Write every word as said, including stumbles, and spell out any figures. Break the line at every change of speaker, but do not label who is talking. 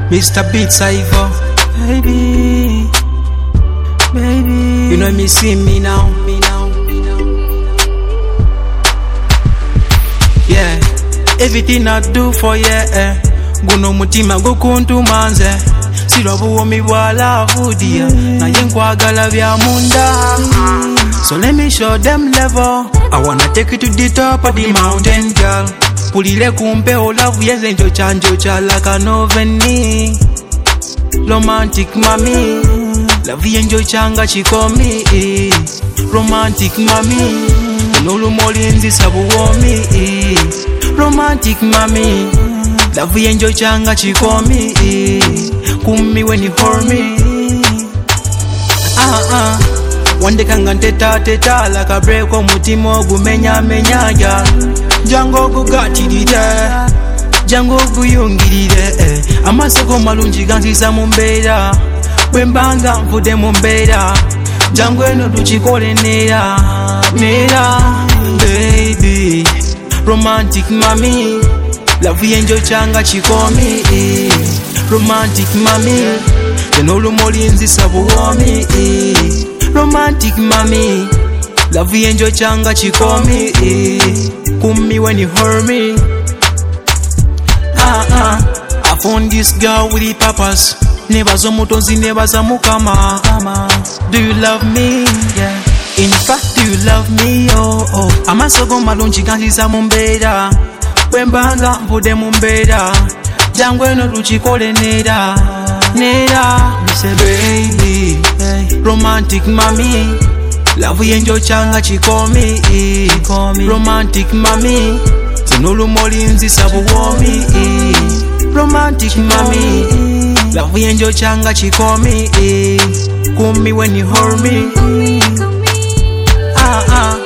Mister Beats Ivo. Baby, baby, you know me see me now, me now, me now. Yeah, everything I do for you, eh. Guno mutima gukuntu manze. Sirobu womi wala vudia. Na yenkwagala vya munda. So let me show them level. I wanna take you to the top of the mountain, girl. Pulile kumpe o love yes enjo chanjo chala kanoveni. Romantic mami, love enjoy changa chikomi. Romantic mami, nolu molinzi sabu womi. Romantic mami, love enjoy changa chikomi. Kumi when you hold me. Ah ah. Wande kanga teta teta like a break o mutimo gumenya menya ya. Jango gugatidide, jango guyungiride. Amasoko malungi ganzisa mumbera, bwembanga mfude mumbera. Jango eno tuchikole nera, nera. Baby, romantic mami, love enjoy changa chikomi. Romantic mami, tenolu molinzi sabu womi. Romantic mami, love enjoy changa chikomi. Kumi when you heard me. Ah ah, I found this girl with the papas. Never so mutonzi, never so mukama. Do you love me? Yeah. In fact, do you love me? Oh oh. Amasoko malungi ganzisa mumbera, bwembanga mpude mumbera. Jango eno tuchikole nera, nera. Me say baby, hey. Romantic mami, love enjoy changa chikomi. Romantic mami, tenolu molinzi sabu womi. Romantic mami, love enjoy changa chikomi. Kumi when you hold me. Ah ah.